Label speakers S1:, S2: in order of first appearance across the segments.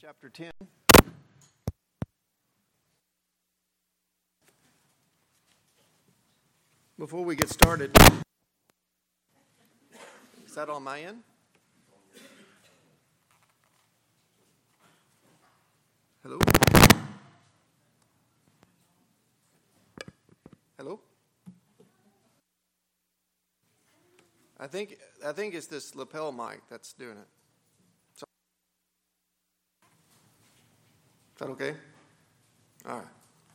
S1: chapter 10. Before we get started, is that on my end? Hello? Hello? I think it's this lapel mic that's doing it. Is that okay? All right.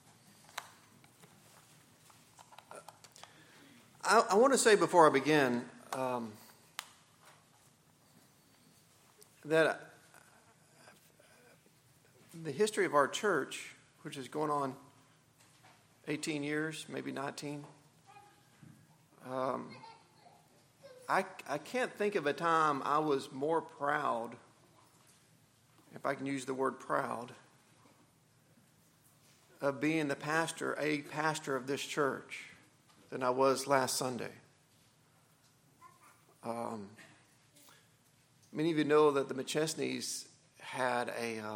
S1: I want to say before I begin that the history of our church, which is going on 18 years, maybe 19, I can't think of a time I was more proud, if I can use the word proud, of being a pastor of this church than I was last Sunday. Many of you know that the McChesneys had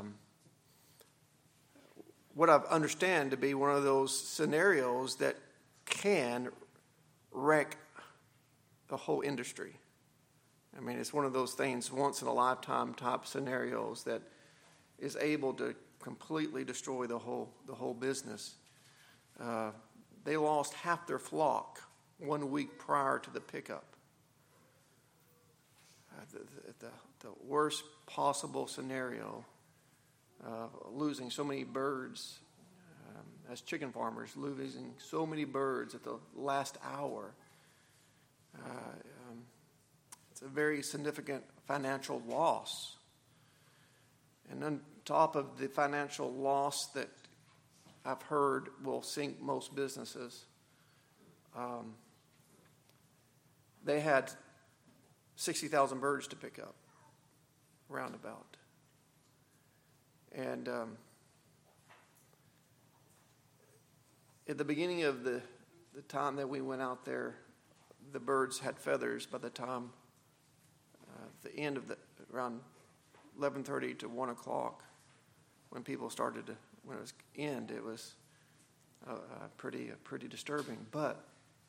S1: what I understand to be one of those scenarios that can wreck the whole industry. I mean, it's one of those things, once in a lifetime type scenarios that is able to completely destroy the whole business. They lost half their flock 1 week prior to the pickup. The worst possible scenario, losing so many birds, as chicken farmers, losing so many birds at the last hour. It's a very significant financial loss. And on top of the financial loss that I've heard will sink most businesses, they had 60,000 birds to pick up, roundabout. And at the beginning of the time that we went out there, the birds had feathers. By the time the end of around 11:30 to 1 o'clock, when people started to, when it was end, it was pretty disturbing. But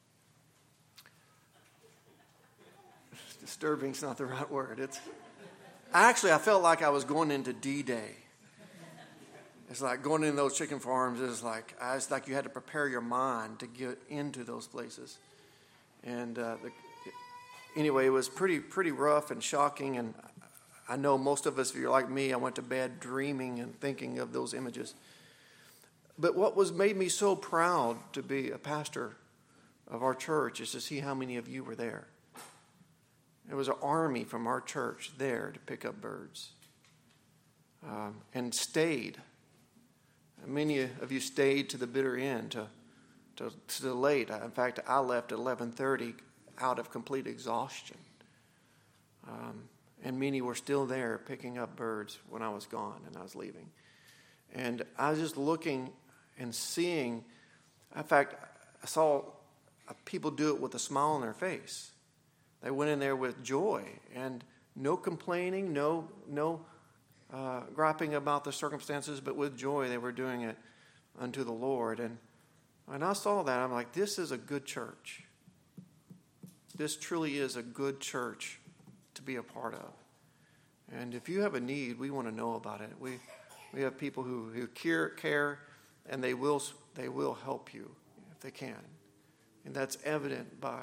S1: disturbing's not the right word. I felt like I was going into D-Day. It's like going into those chicken farms. It's like you had to prepare your mind to get into those places. And anyway, it was pretty rough and shocking. And I know most of us, if you're like me, I went to bed dreaming and thinking of those images. But what made me so proud to be a pastor of our church is to see how many of you were there. There was an army from our church there to pick up birds, and stayed. Many of you stayed to the bitter end, to the late. In fact, I left at 11:30 out of complete exhaustion. And many were still there picking up birds when I was gone and I was leaving. And I was just looking and seeing. In fact, I saw people do it with a smile on their face. They went in there with joy and no complaining, no griping about the circumstances, but with joy they were doing it unto the Lord. And when I saw that, I'm like, this is a good church. This truly is a good church to be a part of. And if you have a need, we want to know about it. We have people who care, and they will help you if they can. And that's evident by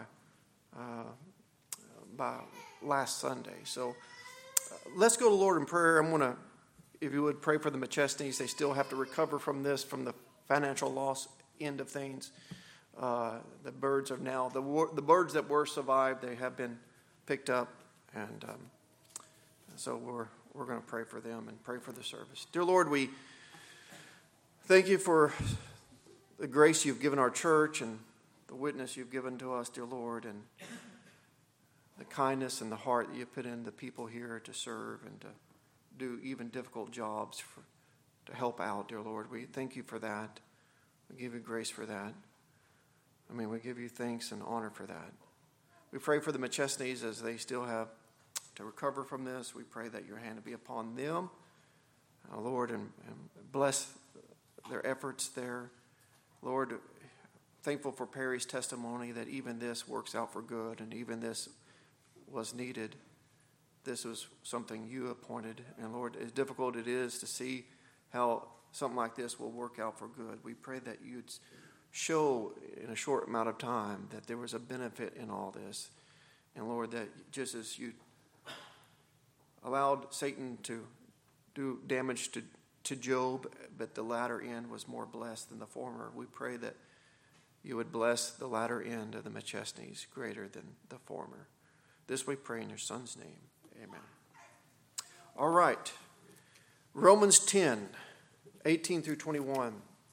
S1: last Sunday. So let's go to the Lord in prayer. I'm going to, if you would, pray for the McChesneys. They still have to recover from the financial loss end of things. The birds are now, the birds that were survived, they have been picked up. And so we're going to pray for them and pray for the service. Dear Lord, we thank you for the grace you've given our church and the witness you've given to us, dear Lord, and the kindness and the heart that you put in the people here to serve and to do even difficult jobs to help out, dear Lord. We thank you for that. We give you grace for that. We give you thanks and honor for that. We pray for the McChesneys as they still have to recover from this. We pray that your hand will be upon them. Lord, and bless their efforts there. Lord, thankful for Perry's testimony that even this works out for good, and even this was needed. This was something you appointed. And Lord, as difficult it is to see how something like this will work out for good, we pray that you'd show in a short amount of time that there was a benefit in all this. And Lord, that just as you allowed Satan to do damage to Job, but the latter end was more blessed than the former, we pray that you would bless the latter end of the McChesneys greater than the former. This we pray in your Son's name. Amen. All right. Romans 10, 18 through 21.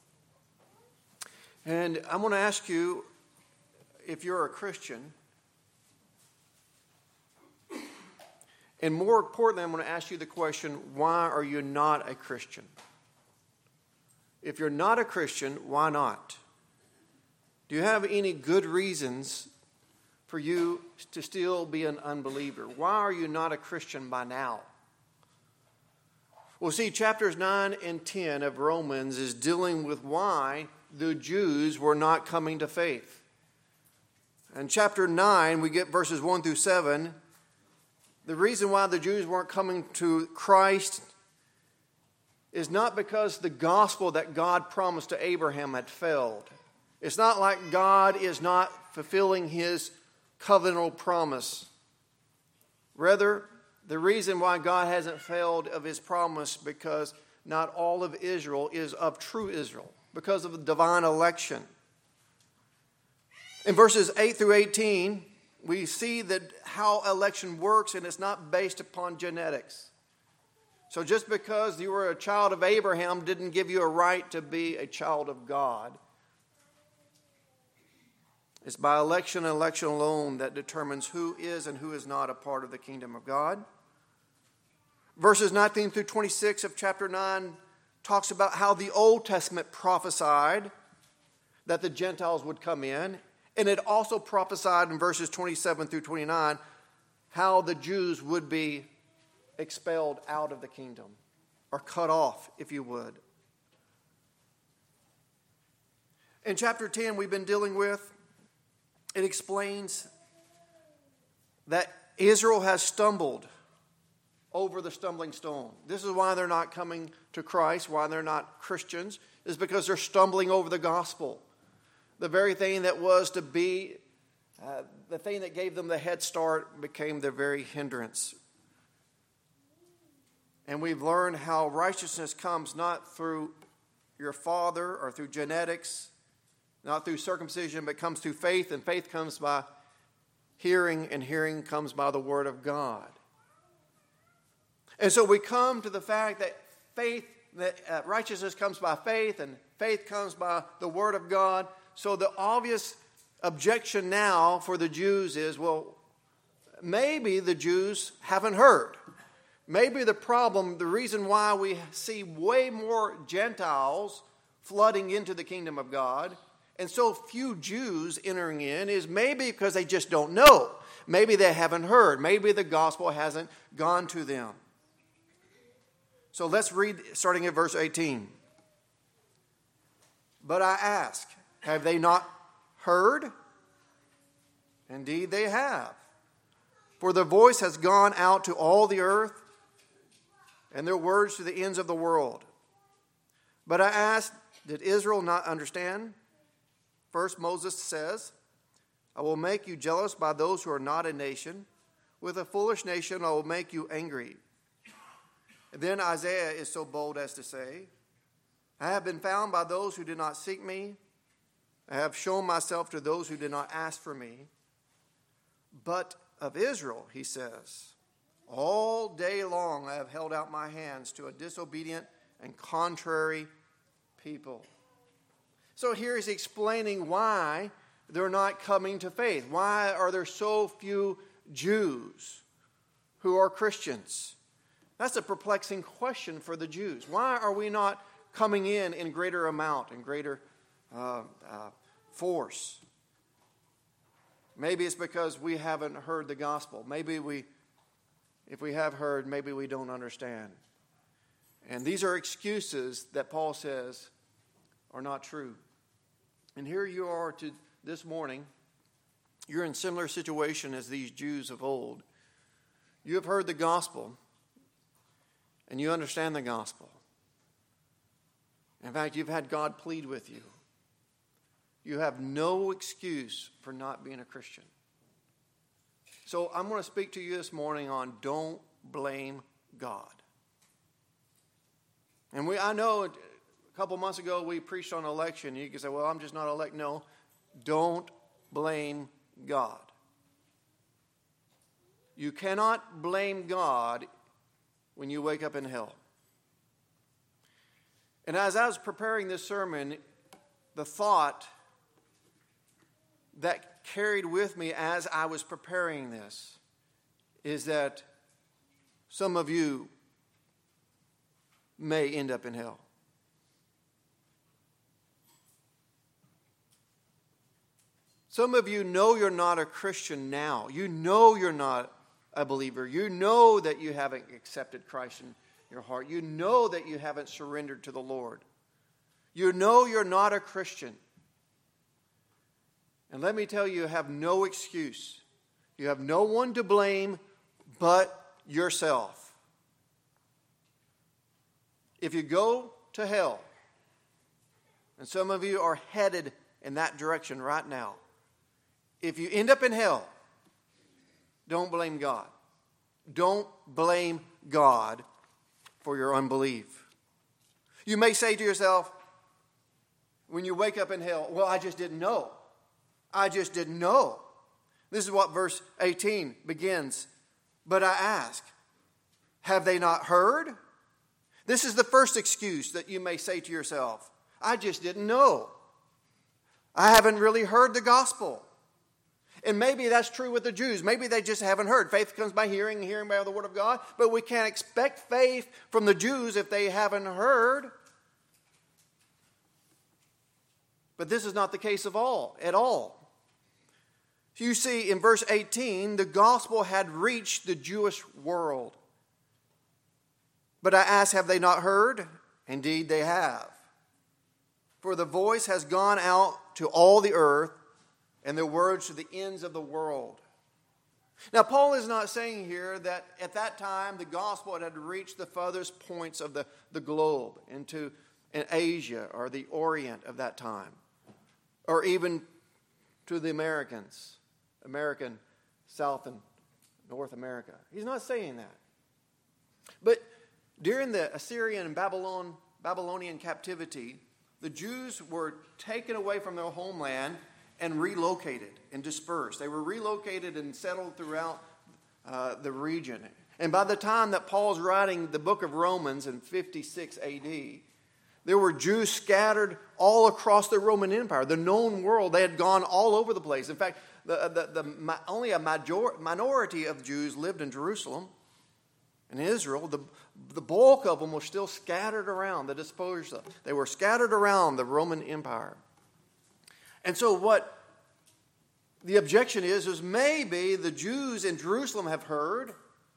S1: And I'm going to ask you, if you're a Christian, and more importantly, I'm going to ask you the question, why are you not a Christian? If you're not a Christian, why not? Do you have any good reasons for you to still be an unbeliever? Why are you not a Christian by now? Well, see, chapters 9 and 10 of Romans is dealing with why the Jews were not coming to faith. In chapter 9, we get verses 1 through 7. The reason why the Jews weren't coming to Christ is not because the gospel that God promised to Abraham had failed. It's not like God is not fulfilling his covenantal promise. Rather, the reason why God hasn't failed of his promise because not all of Israel is of true Israel, because of the divine election. In verses 8 through 18, we see that how election works, and it's not based upon genetics. So just because you were a child of Abraham didn't give you a right to be a child of God. It's by election and election alone that determines who is and who is not a part of the kingdom of God. Verses 19 through 26 of chapter 9 talks about how the Old Testament prophesied that the Gentiles would come in. And it also prophesied in verses 27 through 29 how the Jews would be expelled out of the kingdom, or cut off, if you would. In chapter 10 we've been dealing with, it explains that Israel has stumbled over the stumbling stone. This is why they're not coming to Christ, why they're not Christians, is because they're stumbling over the gospel. The very thing that was to be, the thing that gave them the head start became their very hindrance. And we've learned how righteousness comes not through your father or through genetics, not through circumcision, but comes through faith, and faith comes by hearing, and hearing comes by the word of God. And so we come to the fact that faith, that righteousness comes by faith, and faith comes by the word of God. So the obvious objection now for the Jews is, well, maybe the Jews haven't heard. Maybe the problem, the reason why we see way more Gentiles flooding into the kingdom of God and so few Jews entering in is maybe because they just don't know. Maybe they haven't heard. Maybe the gospel hasn't gone to them. So let's read starting at verse 18. But I ask, have they not heard? Indeed they have. For the voice has gone out to all the earth, and their words to the ends of the world. But I ask, did Israel not understand? First Moses says, I will make you jealous by those who are not a nation. With a foolish nation I will make you angry. And then Isaiah is so bold as to say, I have been found by those who did not seek me. I have shown myself to those who did not ask for me. But of Israel, he says, all day long I have held out my hands to a disobedient and contrary people. So here he's explaining why they're not coming to faith. Why are there so few Jews who are Christians? That's a perplexing question for the Jews. Why are we not coming in greater amount and greater force? Maybe it's because we haven't heard the gospel. Maybe if we have heard, maybe we don't understand. And these are excuses that Paul says are not true. And here you are this morning. You're in a similar situation as these Jews of old. You have heard the gospel, and you understand the gospel. In fact, you've had God plead with you. You have no excuse for not being a Christian. So I'm going to speak to you this morning on don't blame God. And I know a couple months ago we preached on election. You can say, well, I'm just not elect. No, don't blame God. You cannot blame God when you wake up in hell. And as I was preparing this sermon, the thought that carried with me as I was preparing this is that some of you may end up in hell. Some of you know you're not a Christian now. You know you're not a believer. You know that you haven't accepted Christ in your heart. You know that you haven't surrendered to the Lord. You know you're not a Christian. And let me tell you, you have no excuse. You have no one to blame but yourself. If you go to hell, and some of you are headed in that direction right now, if you end up in hell, don't blame God. Don't blame God for your unbelief. You may say to yourself, when you wake up in hell, well, I just didn't know. I just didn't know. This is what verse 18 begins. But I ask, have they not heard? This is the first excuse that you may say to yourself. I just didn't know. I haven't really heard the gospel. And maybe that's true with the Jews. Maybe they just haven't heard. Faith comes by hearing, and hearing by the word of God. But we can't expect faith from the Jews if they haven't heard. But this is not the case at all. You see, in verse 18, the gospel had reached the Jewish world. But I ask, have they not heard? Indeed, they have. For the voice has gone out to all the earth, and their words to the ends of the world. Now, Paul is not saying here that at that time the gospel had reached the furthest points of the globe, in Asia or the Orient of that time, or even to the American South and North America. He's not saying that. But during the Assyrian and Babylonian captivity, the Jews were taken away from their homeland and relocated and dispersed. They were relocated and settled throughout the region. And by the time that Paul's writing the book of Romans in 56 AD, there were Jews scattered all across the Roman Empire, the known world. They had gone all over the place. In fact, only a minority of Jews lived in Jerusalem and Israel. The bulk of them were still scattered around, the dispersed. They were scattered around the Roman Empire. And so what the objection is maybe the Jews in Jerusalem have heard,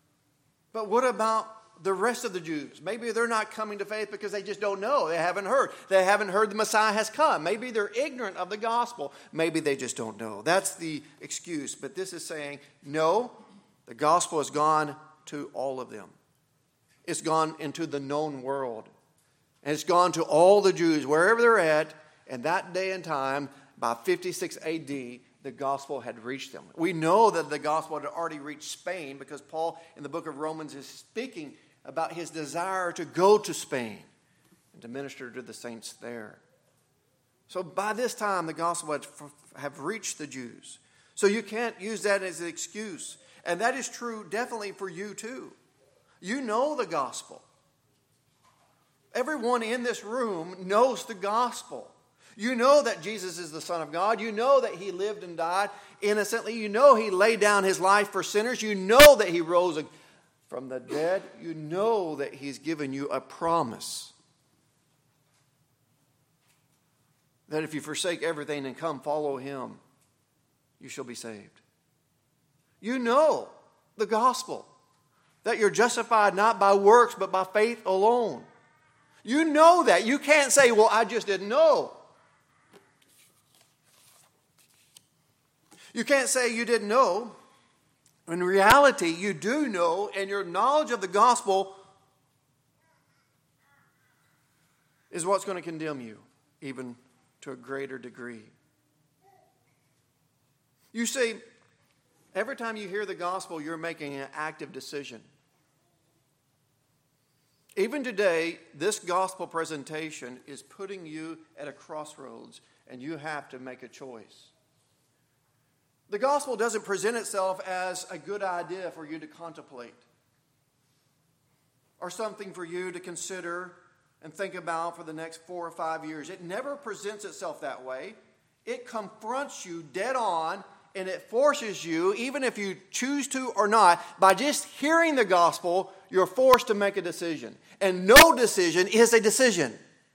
S1: but what about the rest of the Jews? Maybe they're not coming to faith because they just don't know. They haven't heard. They haven't heard the Messiah has come. Maybe they're ignorant of the gospel. Maybe they just don't know. That's the excuse. But this is saying, no, the gospel has gone to all of them. It's gone into the known world. And it's gone to all the Jews, wherever they're at, and that day and time, by 56 AD, the gospel had reached them. We know that the gospel had already reached Spain because Paul in the book of Romans is speaking about his desire to go to Spain and to minister to the saints there. So by this time, the gospel have reached the Jews. So you can't use that as an excuse. And that is true definitely for you too. You know the gospel. Everyone in this room knows the gospel. You know that Jesus is the Son of God. You know that he lived and died innocently. You know he laid down his life for sinners. You know that he rose from the dead. You know that he's given you a promise that if you forsake everything and come follow him, you shall be saved. You know the gospel, that you're justified not by works but by faith alone. You know that. You can't say, well, I just didn't know. You can't say you didn't know. In reality, you do know, and your knowledge of the gospel is what's going to condemn you, even to a greater degree. You see, every time you hear the gospel, you're making an active decision. Even today, this gospel presentation is putting you at a crossroads, and you have to make a choice. The gospel doesn't present itself as a good idea for you to contemplate or something for you to consider and think about for the next 4 or 5 years. It never presents itself that way. It confronts you dead on, and it forces you, even if you choose to or not, by just hearing the gospel, you're forced to make a decision. And no decision is a decision.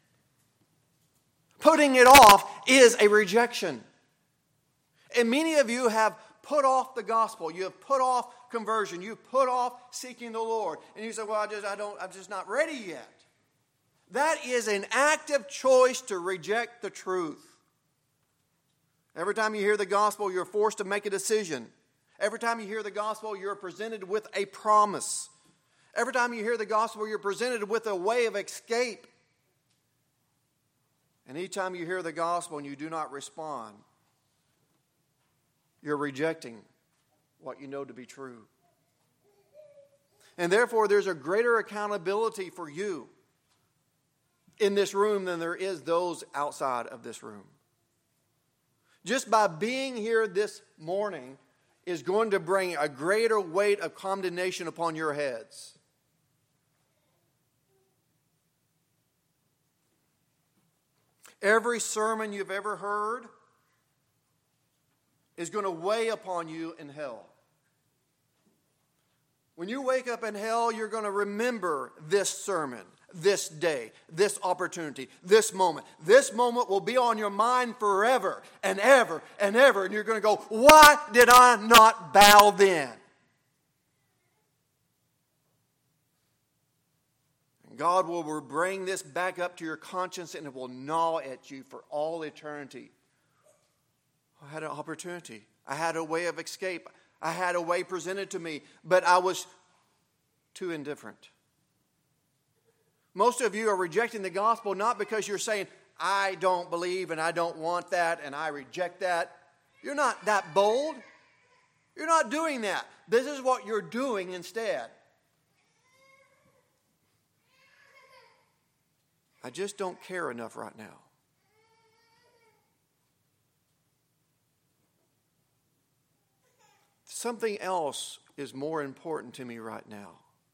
S1: Putting it off is a rejection. And many of you have put off the gospel. You have put off conversion. You've put off seeking the Lord. And you say, well, I'm just not ready yet. That is an active choice to reject the truth. Every time you hear the gospel, you're forced to make a decision. Every time you hear the gospel, you're presented with a promise. Every time you hear the gospel, you're presented with a way of escape. And each time you hear the gospel and you do not respond, you're rejecting what you know to be true. And therefore, there's a greater accountability for you in this room than there is those outside of this room. Just by being here this morning is going to bring a greater weight of condemnation upon your heads. Every sermon you've ever heard is going to weigh upon you in hell. When you wake up in hell, you're going to remember this sermon, this day, this opportunity, this moment. This moment will be on your mind forever and ever and ever. And you're going to go, why did I not bow then? And God will bring this back up to your conscience, and it will gnaw at you for all eternity. I had an opportunity. I had a way of escape. I had a way presented to me, but I was too indifferent. Most of you are rejecting the gospel not because you're saying, I don't believe and I don't want that and I reject that. You're not that bold. You're not doing that. This is what you're doing instead. I just don't care enough right now. Something else is more important to me right now.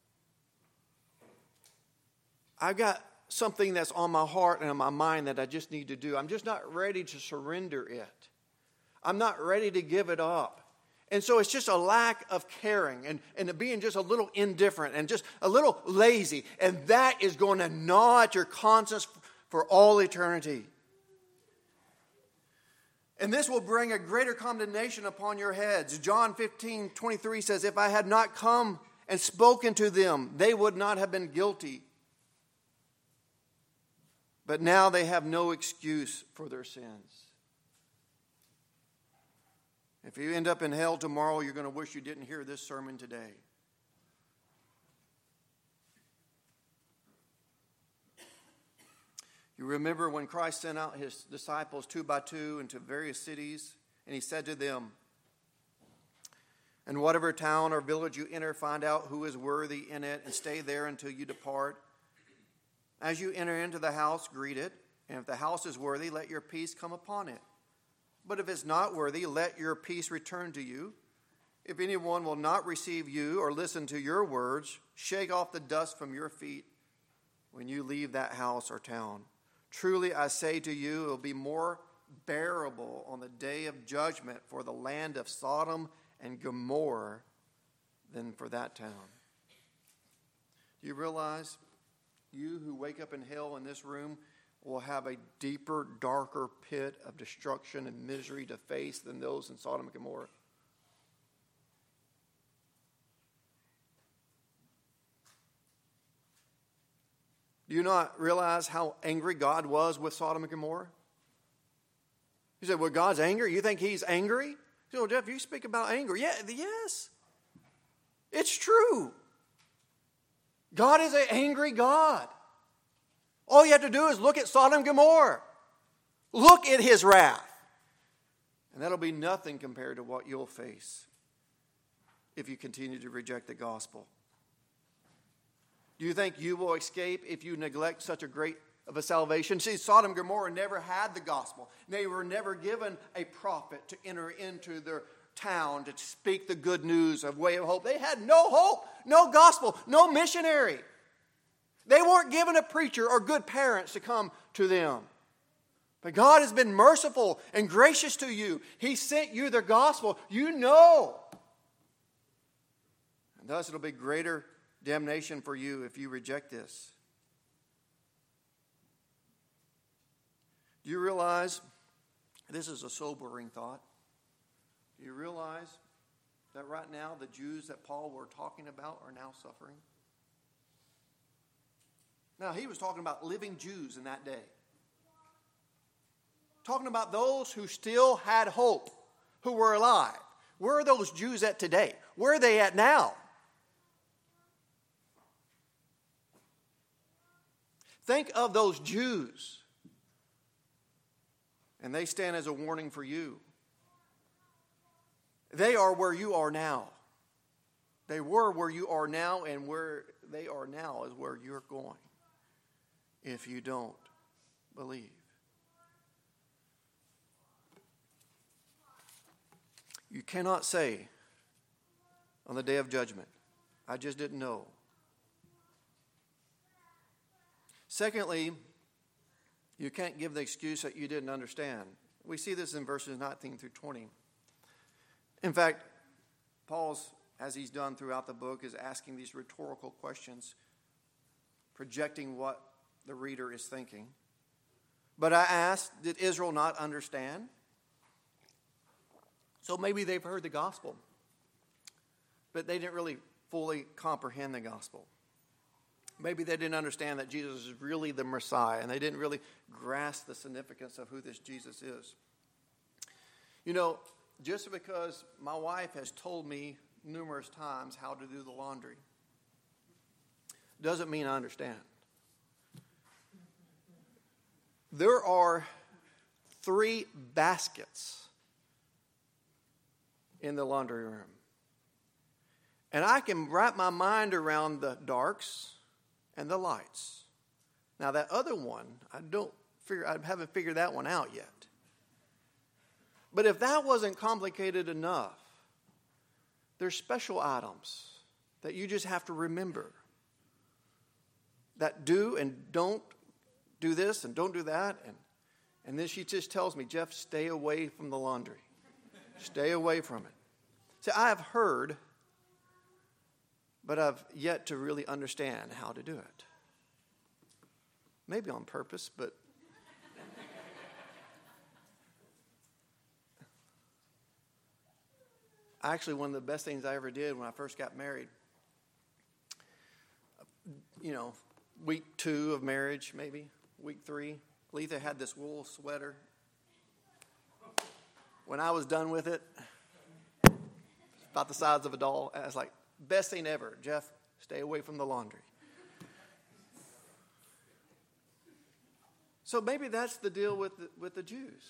S1: I've got something that's on my heart and on my mind that I just need to do. I'm just not ready to surrender it. I'm not ready to give it up. And so it's just a lack of caring and being just a little indifferent and just a little lazy. And that is going to gnaw at your conscience for all eternity. And this will bring a greater condemnation upon your heads. John 15:23 says, if I had not come and spoken to them, they would not have been guilty. But now they have no excuse for their sins. If you end up in hell tomorrow, you're going to wish you didn't hear this sermon today. You remember when Christ sent out his disciples 2 by 2 into various cities, and he said to them, in whatever town or village you enter, find out who is worthy in it, and stay there until you depart. As you enter into the house, greet it, and if the house is worthy, let your peace come upon it. But if it's not worthy, let your peace return to you. If anyone will not receive you or listen to your words, shake off the dust from your feet when you leave that house or town. Truly, I say to you, it will be more bearable on the day of judgment for the land of Sodom and Gomorrah than for that town. Do you realize you who wake up in hell in this room will have a deeper, darker pit of destruction and misery to face than those in Sodom and Gomorrah? Do you not realize how angry God was with Sodom and Gomorrah? You said, well, God's angry? You think he's angry? You say, well, Jeff, you speak about anger. Yeah, yes. It's true. God is an angry God. All you have to do is look at Sodom and Gomorrah. Look at his wrath. And that'll be nothing compared to what you'll face if you continue to reject the gospel. Do you think you will escape if you neglect such a great of a salvation? See, Sodom and Gomorrah never had the gospel. They were never given a prophet to enter into their town to speak the good news of way of hope. They had no hope, no gospel, no missionary. They weren't given a preacher or good parents to come to them. But God has been merciful and gracious to you. He sent you the gospel. You know. And thus it'll be greater damnation for you if you reject this. Do you realize, this is a sobering thought, do you realize that right now the Jews that Paul were talking about are now suffering? Now, he was talking about living Jews in that day. Talking about those who still had hope, who were alive. Where are those Jews at today? Where are they at now? Think of those Jews. And they stand as a warning for you. They are where you are now. They were where you are now, and where they are now is where you're going if you don't believe. You cannot say on the day of judgment, I just didn't know. Secondly, you can't give the excuse that you didn't understand. We see this in verses 19 through 20. In fact, Paul's, as he's done throughout the book, is asking these rhetorical questions, projecting what the reader is thinking. But I asked, did Israel not understand? So maybe they've heard the gospel, but they didn't really fully comprehend the gospel. Maybe they didn't understand that Jesus is really the Messiah, and they didn't really grasp the significance of who this Jesus is. You know, just because my wife has told me numerous times how to do the laundry doesn't mean I understand. There are 3 baskets in the laundry room. And I can wrap my mind around the darks and the lights. Now that other one, I haven't figured that one out yet. But if that wasn't complicated enough, there's special items that you just have to remember. That do and don't do this and don't do that. And then she just tells me, Jeff, stay away from the laundry. Stay away from it. See, I have heard, but I've yet to really understand how to do it. Maybe on purpose, but actually one of the best things I ever did when I first got married, week 2 of marriage, maybe, week 3, Letha had this wool sweater. When I was done with it, about the size of a doll, I was like, best thing ever. Jeff, stay away from the laundry. So maybe that's the deal with the Jews.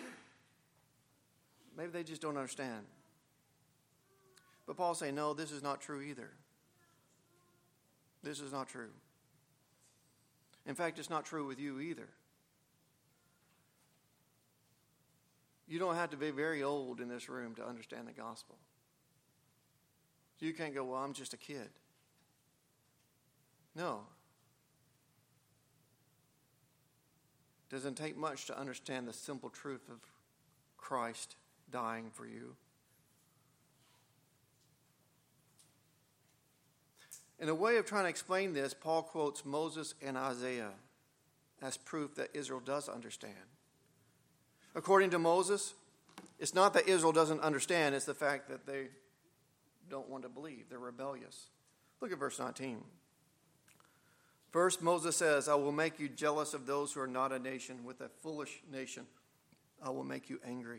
S1: Maybe they just don't understand. But Paul's saying, no, this is not true either. This is not true. In fact, it's not true with you either. You don't have to be very old in this room to understand the gospel. You can't go, well, I'm just a kid. No. It doesn't take much to understand the simple truth of Christ dying for you. In a way of trying to explain this, Paul quotes Moses and Isaiah as proof that Israel does understand. According to Moses, it's not that Israel doesn't understand, it's the fact that they don't want to believe. They're rebellious. Look at verse 19. First, Moses says, I will make you jealous of those who are not a nation. With a foolish nation, I will make you angry.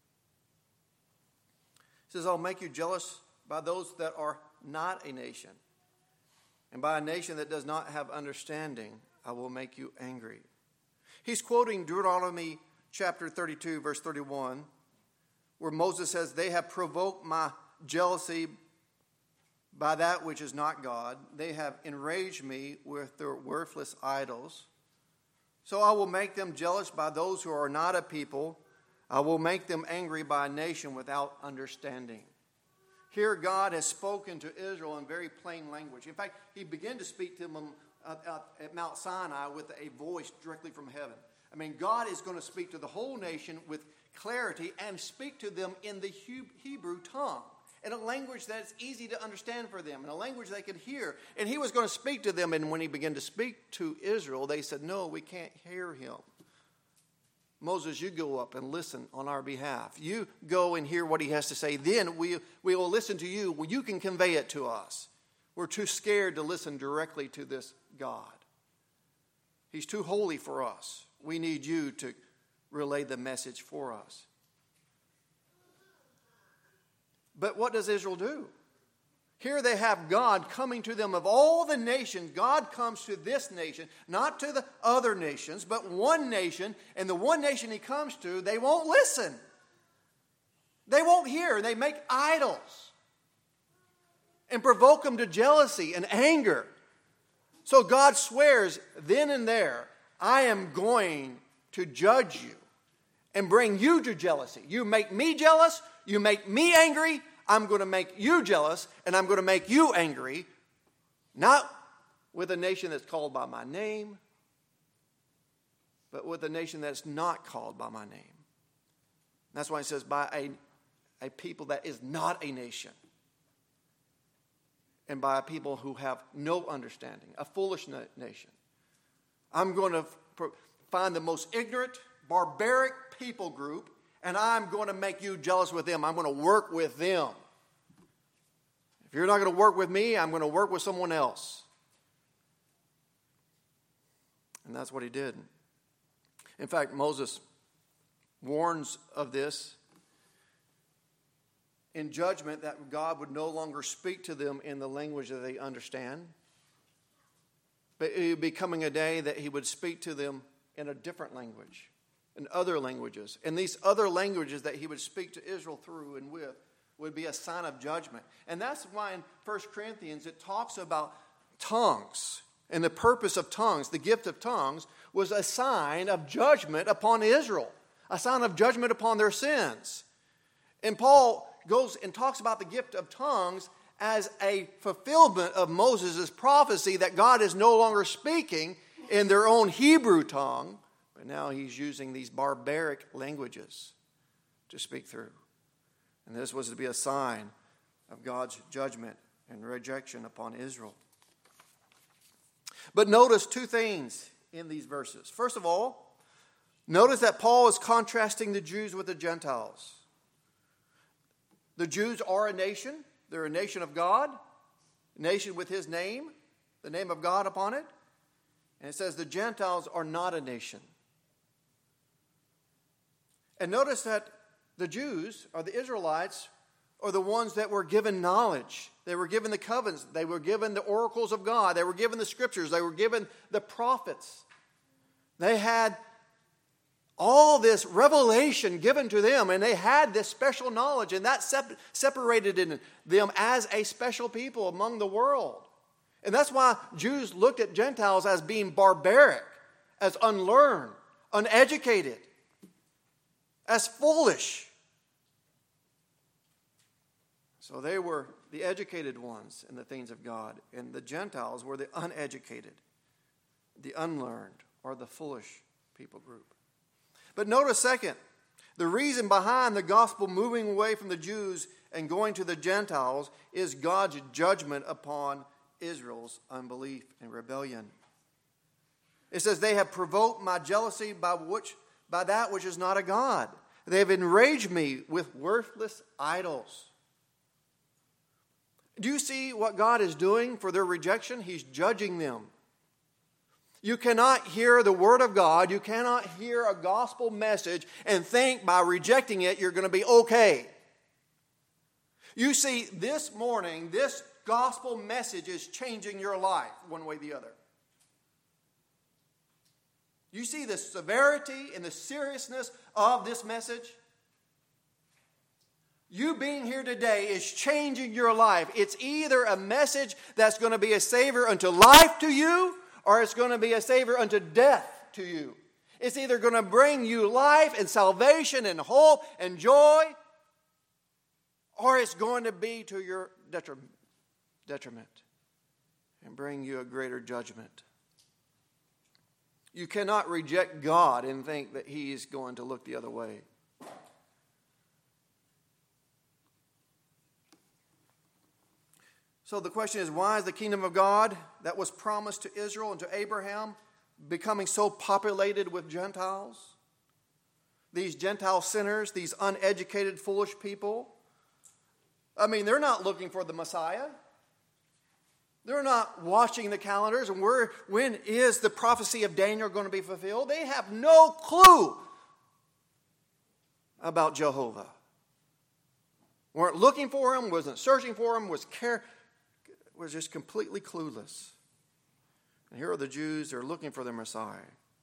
S1: He says, I'll make you jealous by those that are not a nation. And by a nation that does not have understanding, I will make you angry. He's quoting Deuteronomy chapter 32, verse 31, where Moses says, they have provoked my jealousy by that which is not God. They have enraged me with their worthless idols. So I will make them jealous by those who are not a people. I will make them angry by a nation without understanding. Here God has spoken to Israel in very plain language. In fact, he began to speak to them at Mount Sinai with a voice directly from heaven. I mean, God is going to speak to the whole nation with clarity and speak to them in the Hebrew tongue, in a language that's easy to understand for them, in a language they could hear. And he was going to speak to them, and when he began to speak to Israel, they said, no, we can't hear him. Moses, you go up and listen on our behalf. You go and hear what he has to say. Then we will listen to you. Well, you can convey it to us. We're too scared to listen directly to this God. He's too holy for us. We need you to relay the message for us. But what does Israel do? Here they have God coming to them of all the nations. God comes to this nation, not to the other nations, but one nation. And the one nation he comes to, they won't listen. They won't hear. They make idols and provoke them to jealousy and anger. So God swears then and there, I am going to judge you and bring you to jealousy. You make me jealous, you make me angry, I'm going to make you jealous, and I'm going to make you angry, not with a nation that's called by my name, but with a nation that's not called by my name. That's why it says by a people that is not a nation, and by a people who have no understanding, a foolish nation. I'm going to find the most ignorant, barbaric people group, and I'm going to make you jealous with them. I'm going to work with them. If you're not going to work with me, I'm going to work with someone else. And that's what he did. In fact, Moses warns of this in judgment, that God would no longer speak to them in the language that they understand. But it would be coming a day that he would speak to them in a different language, in other languages. And these other languages that he would speak to Israel through and with would be a sign of judgment. And that's why in 1 Corinthians it talks about tongues. And the purpose of tongues, the gift of tongues, was a sign of judgment upon Israel, a sign of judgment upon their sins. And Paul goes and talks about the gift of tongues as a fulfillment of Moses' prophecy that God is no longer speaking in their own Hebrew tongue, but now he's using these barbaric languages to speak through. And this was to be a sign of God's judgment and rejection upon Israel. But notice two things in these verses. First of all, notice that Paul is contrasting the Jews with the Gentiles. The Jews are a nation. They're a nation of God, a nation with his name, the name of God upon it. And it says the Gentiles are not a nation. And notice that the Jews, or the Israelites, are the ones that were given knowledge. They were given the covenants. They were given the oracles of God. They were given the scriptures. They were given the prophets. They had all this revelation given to them, and they had this special knowledge, and that separated them as a special people among the world. And that's why Jews looked at Gentiles as being barbaric, as unlearned, uneducated, as foolish. So they were the educated ones in the things of God, and the Gentiles were the uneducated, the unlearned, or the foolish people group. But notice, second, the reason behind the gospel moving away from the Jews and going to the Gentiles is God's judgment upon Israel's unbelief and rebellion. It says, they have provoked my jealousy by that which is not a God. They have enraged me with worthless idols. Do you see what God is doing for their rejection? He's judging them. You cannot hear the Word of God, you cannot hear a gospel message and think by rejecting it you're going to be okay. You see, this morning, this gospel message is changing your life one way or the other. You see the severity and the seriousness of this message? You being here today is changing your life. It's either a message that's going to be a savior unto life to you, or it's going to be a savior unto death to you. It's either going to bring you life and salvation and hope and joy, or it's going to be to your detriment and bring you a greater judgment. You cannot reject God and think that He is going to look the other way. So the question is, why is the kingdom of God that was promised to Israel and to Abraham becoming so populated with Gentiles? These Gentile sinners, these uneducated, foolish people. I mean, they're not looking for the Messiah. They're not watching the calendars and when is the prophecy of Daniel going to be fulfilled? They have no clue about Jehovah. Weren't looking for Him, wasn't searching for Him, was just completely clueless. And here are the Jews, they're looking for their Messiah.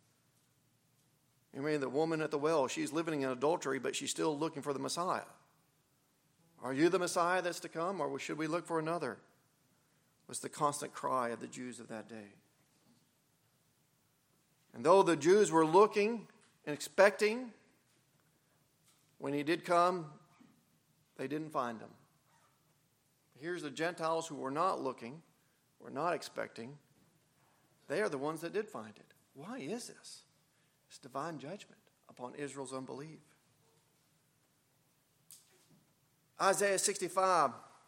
S1: I mean, the woman at the well, she's living in adultery, but she's still looking for the Messiah. Are you the Messiah that's to come, or should we look for another? Was the constant cry of the Jews of that day. And though the Jews were looking and expecting, when He did come, they didn't find Him. Here's the Gentiles who were not looking, were not expecting. They are the ones that did find it. Why is this? It's divine judgment upon Israel's unbelief. Isaiah 65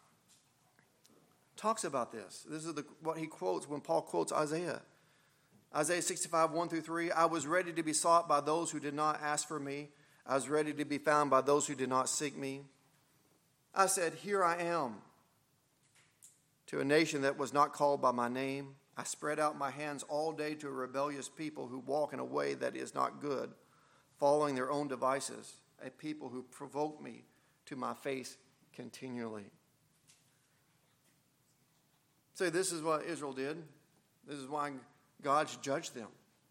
S1: talks about this. This is what he quotes when Paul quotes Isaiah. Isaiah 65, 1-3, I was ready to be sought by those who did not ask for me. I was ready to be found by those who did not seek me. I said, here I am. To a nation that was not called by my name, I spread out my hands all day to a rebellious people who walk in a way that is not good, following their own devices, a people who provoke me to my face continually. So this is what Israel did. This is why God's judged them.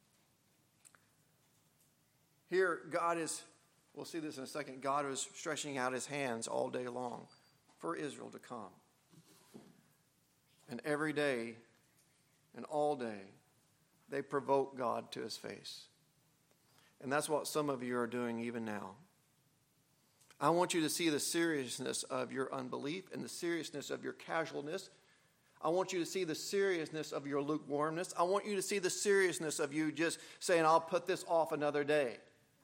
S1: Here, God is, we'll see this in a second, God was stretching out His hands all day long for Israel to come. And every day and all day, they provoke God to His face. And that's what some of you are doing even now. I want you to see the seriousness of your unbelief and the seriousness of your casualness. I want you to see the seriousness of your lukewarmness. I want you to see the seriousness of you just saying, I'll put this off another day.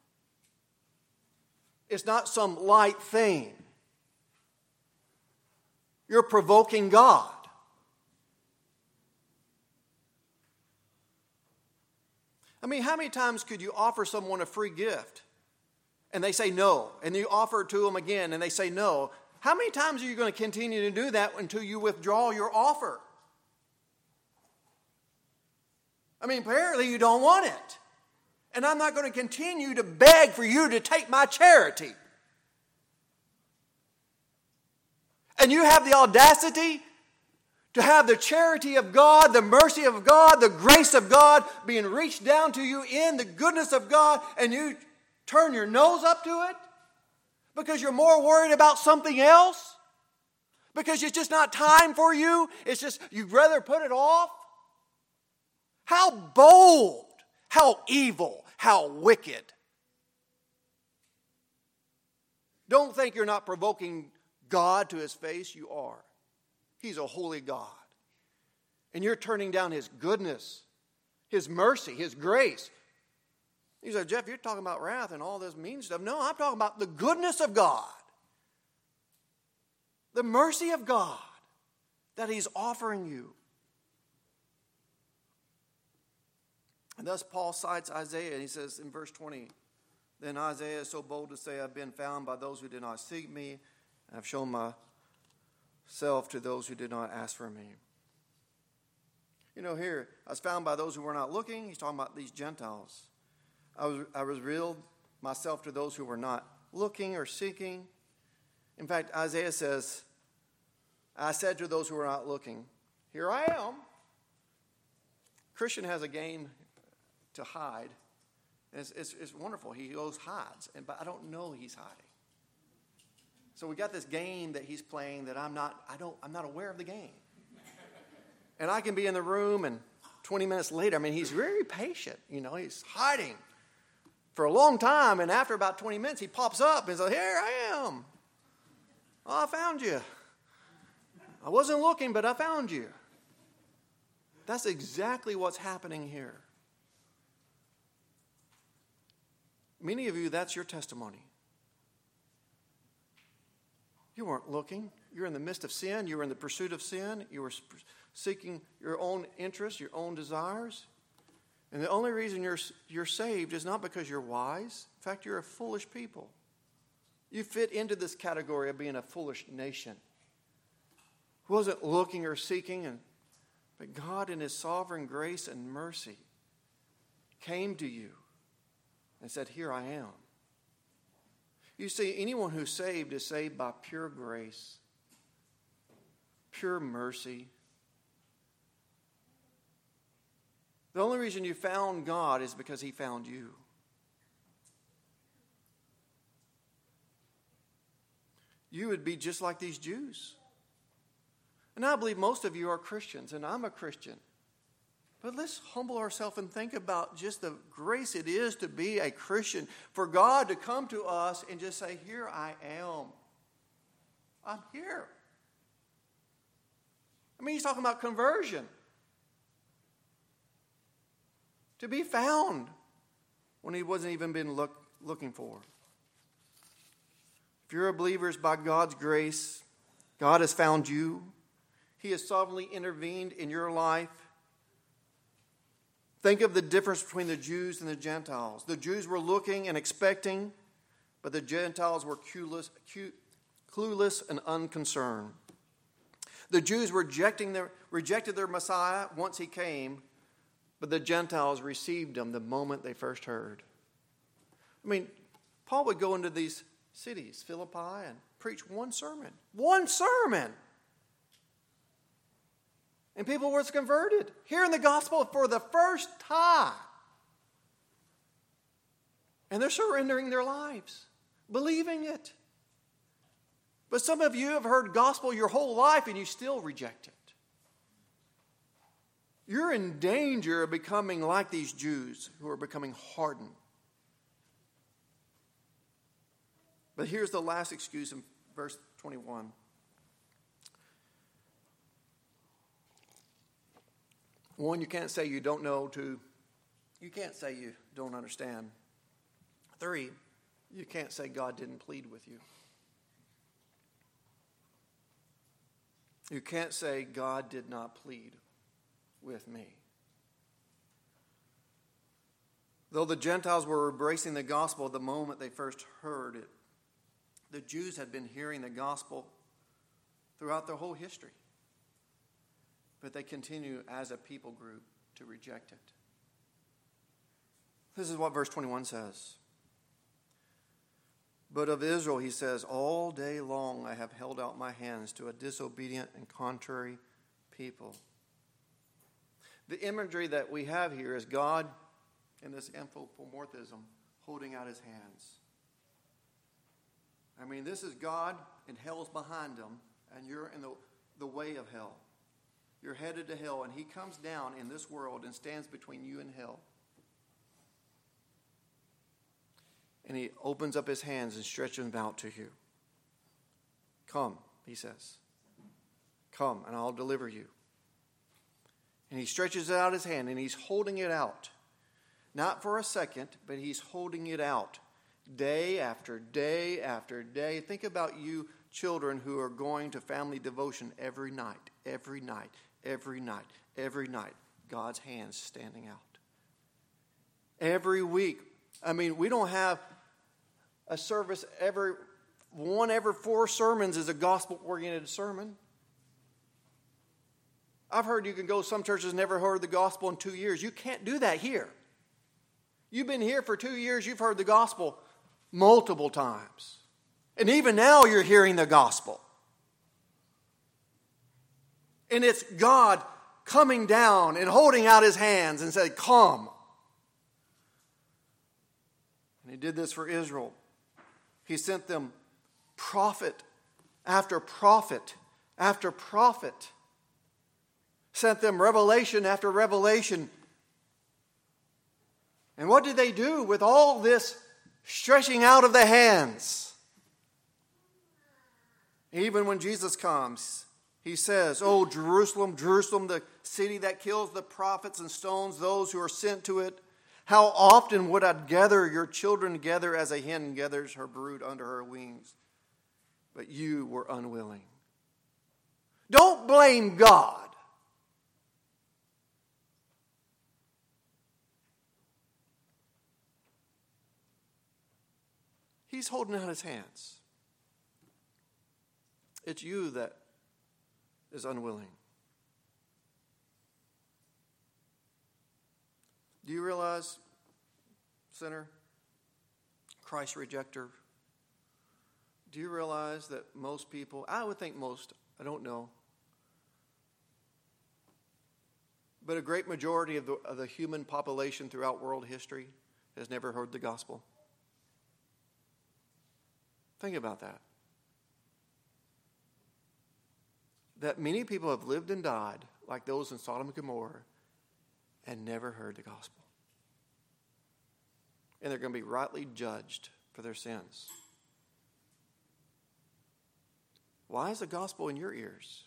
S1: It's not some light thing. You're provoking God. I mean, how many times could you offer someone a free gift and they say no, and you offer it to them again and they say no? How many times are you going to continue to do that until you withdraw your offer? I mean, apparently you don't want it. And I'm not going to continue to beg for you to take my charity. And you have the audacity to have the charity of God, the mercy of God, the grace of God being reached down to you in the goodness of God, and you turn your nose up to it because you're more worried about something else, because it's just not time for you, it's just you'd rather put it off. How bold, how evil, how wicked. Don't think you're not provoking God to His face. You are. He's a holy God. And you're turning down His goodness, His mercy, His grace. You say, Jeff, you're talking about wrath and all this mean stuff. No, I'm talking about the goodness of God. The mercy of God that He's offering you. And thus Paul cites Isaiah, and he says in verse 20, then Isaiah is so bold to say, I've been found by those who did not seek me, and I've shown myself to those who did not ask for me. Here, I was found by those who were not looking. He's talking about these Gentiles. I revealed myself to those who were not looking or seeking. In fact, Isaiah says, I said to those who were not looking, here I am. Christian has a game to hide. It's wonderful. He goes hides, but I don't know he's hiding. So we got this game that he's playing that I'm not aware of the game. And I can be in the room, and 20 minutes later, he's very patient. He's hiding for a long time, and after about 20 minutes, he pops up and says, here I am. Oh, I found you. I wasn't looking, but I found you. That's exactly what's happening here. Many of you, that's your testimony. You weren't looking. You're in the midst of sin. You were in the pursuit of sin. You were seeking your own interests, your own desires. And the only reason you're saved is not because you're wise. In fact, you're a foolish people. You fit into this category of being a foolish nation. Who wasn't looking or seeking, but God in his sovereign grace and mercy came to you and said, here I am. You see, anyone who's saved is saved by pure grace, pure mercy. The only reason you found God is because he found you. You would be just like these Jews. And I believe most of you are Christians, and I'm a Christian. But let's humble ourselves and think about just the grace it is to be a Christian, for God to come to us and just say, here I am. I'm here. He's talking about conversion. To be found when he wasn't even been looking for. If you're a believer, it's by God's grace. God has found you. He has sovereignly intervened in your life. Think of the difference between the Jews and the Gentiles. The Jews were looking and expecting, but the Gentiles were clueless and unconcerned. The Jews rejected their Messiah once he came, but the Gentiles received him the moment they first heard. Paul would go into these cities, Philippi, and preach one sermon. One sermon! And people were converted, hearing the gospel for the first time. And they're surrendering their lives, believing it. But some of you have heard gospel your whole life and you still reject it. You're in danger of becoming like these Jews who are becoming hardened. But here's the last excuse in verse 21. One, you can't say you don't know. Two, you can't say you don't understand. Three, you can't say God didn't plead with you. You can't say God did not plead with me. Though the Gentiles were embracing the gospel the moment they first heard it, the Jews had been hearing the gospel throughout their whole history. But they continue as a people group to reject it. This is what verse 21 says. But of Israel, he says, all day long I have held out my hands to a disobedient and contrary people. The imagery that we have here is God in this anthropomorphism holding out his hands. This is God and hell's behind him, and you're in the way of hell. You're headed to hell, and he comes down in this world and stands between you and hell. And he opens up his hands and stretches them out to you. Come, he says. Come, and I'll deliver you. And he stretches out his hand, and he's holding it out. Not for a second, but he's holding it out. Day after day after day. Think about you children who are going to family devotion every night, every night, every night, every night. God's hands standing out. Every week. We don't have a service every 4 sermons is a gospel-oriented sermon. I've heard you can go, some churches never heard the gospel in 2 years. You can't do that here. You've been here for 2 years, you've heard the gospel multiple times. And even now you're hearing the gospel. And it's God coming down and holding out his hands and saying, come. And he did this for Israel. He sent them prophet after prophet after prophet. Sent them revelation after revelation. And what did they do with all this stretching out of the hands? Even when Jesus comes, he says, "Oh, Jerusalem, Jerusalem, the city that kills the prophets and stones those who are sent to it. How often would I gather your children together as a hen gathers her brood under her wings? But you were unwilling." Don't blame God. He's holding out his hands. It's you that is unwilling. Do you realize, sinner, Christ rejecter, do you realize that most people, I would think most, I don't know, but a great majority of the human population throughout world history has never heard the gospel? Think about that. That many people have lived and died like those in Sodom and Gomorrah and never heard the gospel. And they're going to be rightly judged for their sins. Why is the gospel in your ears?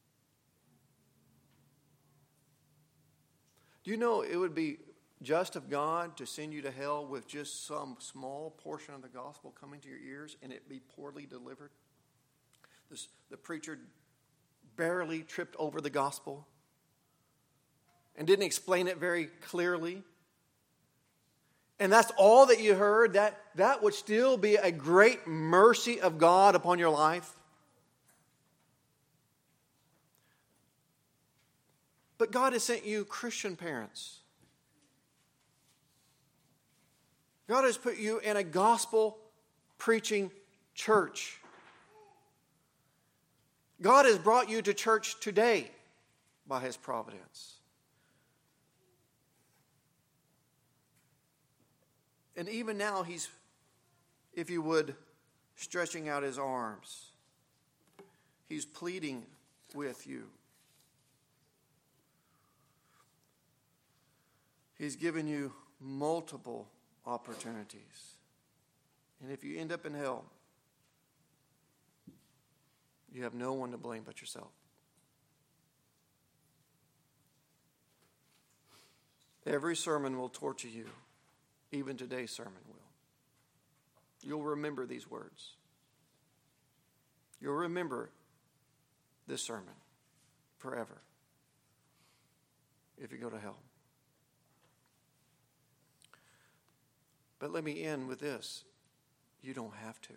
S1: Do you know it would be just of God to send you to hell with just some small portion of the gospel coming to your ears and it be poorly delivered? The preacher barely tripped over the gospel and didn't explain it very clearly. And that's all that you heard. That would still be a great mercy of God upon your life. But God has sent you Christian parents. God has put you in a gospel preaching church. God has brought you to church today by his providence. And even now he's, if you would, stretching out his arms. He's pleading with you. He's given you multiple opportunities. And if you end up in hell, you have no one to blame but yourself. Every sermon will torture you. Even today's sermon will. You'll remember these words. You'll remember this sermon forever if you go to hell. But let me end with this. You don't have to.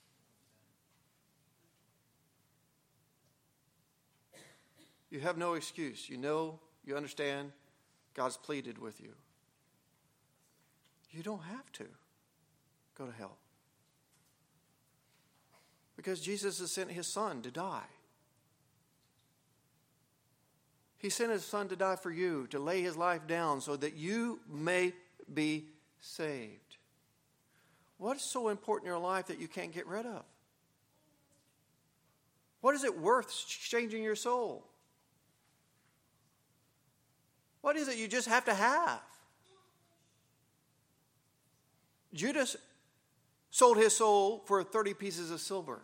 S1: You have no excuse. You know, you understand, God's pleaded with you. You don't have to go to hell. Because Jesus has sent his son to die. He sent his son to die for you, to lay his life down so that you may be saved. What is so important in your life that you can't get rid of? What is it worth exchanging your soul? What is it you just have to have? Judas sold his soul for 30 pieces of silver.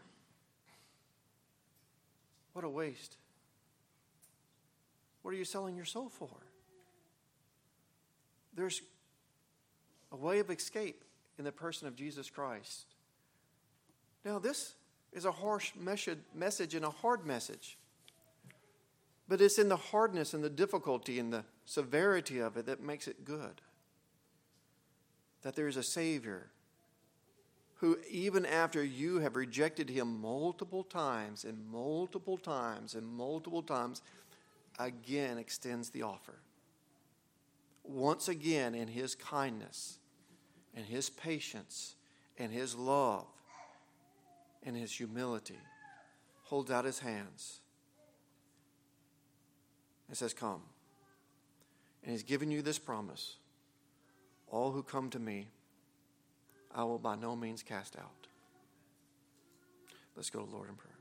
S1: What a waste. What are you selling your soul for? There's a way of escape in the person of Jesus Christ. Now, this is a harsh message and a hard message. But it's in the hardness and the difficulty and the severity of it that makes it good. That there is a Savior who, even after you have rejected him multiple times and multiple times and multiple times, again extends the offer. Once again, in his kindness and his patience and his love and his humility, holds out his hands and says, come. And he's given you this promise. All who come to me, I will by no means cast out. Let's go to the Lord in prayer.